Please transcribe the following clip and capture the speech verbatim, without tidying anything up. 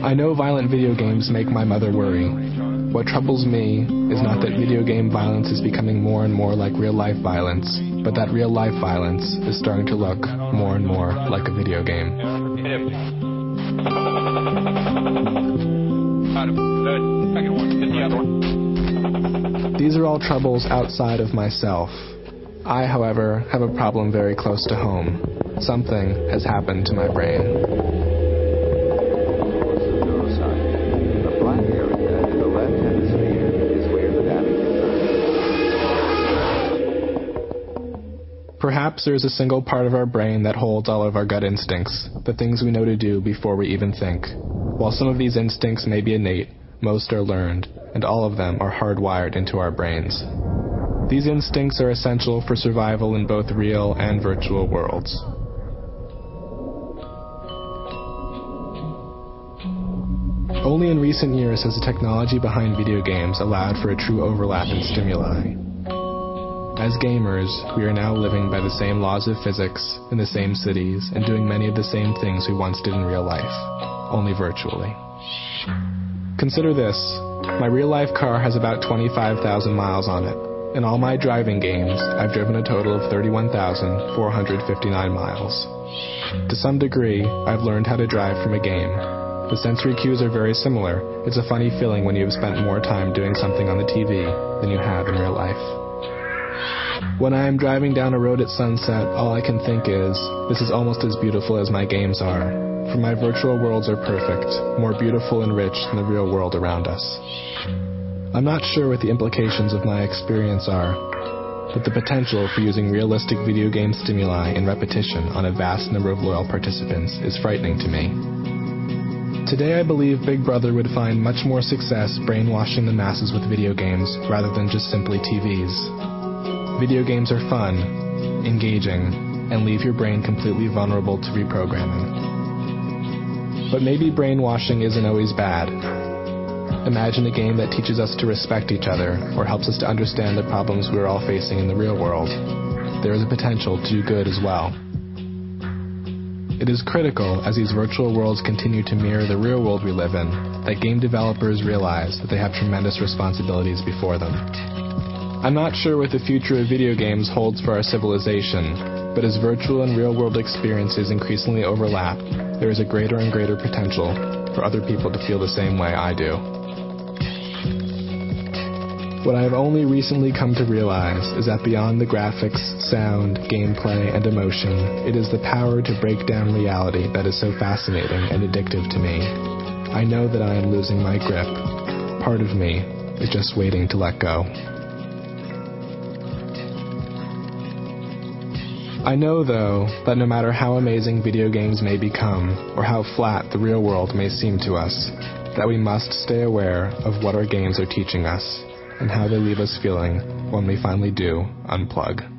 I know violent video games make my mother worry. What troubles me is not that video game violence is becoming more and more like real-life violence, but that real-life violence is starting to look more and more like a video game. These are all troubles outside of myself. I, however, have a problem very close to home. Something has happened to my brain. Perhaps there is a single part of our brain that holds all of our gut instincts, the things we know to do before we even think. While some of these instincts may be innate, most are learned, and all of them are hardwired into our brains. These instincts are essential for survival in both real and virtual worlds. Only in recent years has the technology behind video games allowed for a true overlap in stimuli. As gamers, we are now living by the same laws of physics, in the same cities, and doing many of the same things we once did in real life, only virtually. Consider this. My real-life car has about twenty-five thousand miles on it. In all my driving games, I've driven a total of thirty-one thousand four hundred fifty-nine miles. To some degree, I've learned how to drive from a game. The sensory cues are very similar. It's a funny feeling when you have spent more time doing something on the T V than you have in real life. When I am driving down a road at sunset, all I can think is, this is almost as beautiful as my games are. For my virtual worlds are perfect, more beautiful and rich than the real world around us. I'm not sure what the implications of my experience are, but the potential for using realistic video game stimuli in repetition on a vast number of loyal participants is frightening to me. Today I believe Big Brother would find much more success brainwashing the masses with video games rather than just simply T Vs. Video games are fun, engaging, and leave your brain completely vulnerable to reprogramming. But maybe brainwashing isn't always bad. Imagine a game that teaches us to respect each other or helps us to understand the problems we're all facing in the real world. There is a potential to do good as well. It is critical, as these virtual worlds continue to mirror the real world we live in, that game developers realize that they have tremendous responsibilities before them. I'm not sure what the future of video games holds for our civilization, but as virtual and real-world experiences increasingly overlap, there is a greater and greater potential for other people to feel the same way I do. What I have only recently come to realize is that beyond the graphics, sound, gameplay, and emotion, it is the power to break down reality that is so fascinating and addictive to me. I know that I am losing my grip. Part of me is just waiting to let go. I know, though, that no matter how amazing video games may become, or how flat the real world may seem to us, that we must stay aware of what our games are teaching us, and how they leave us feeling when we finally do unplug.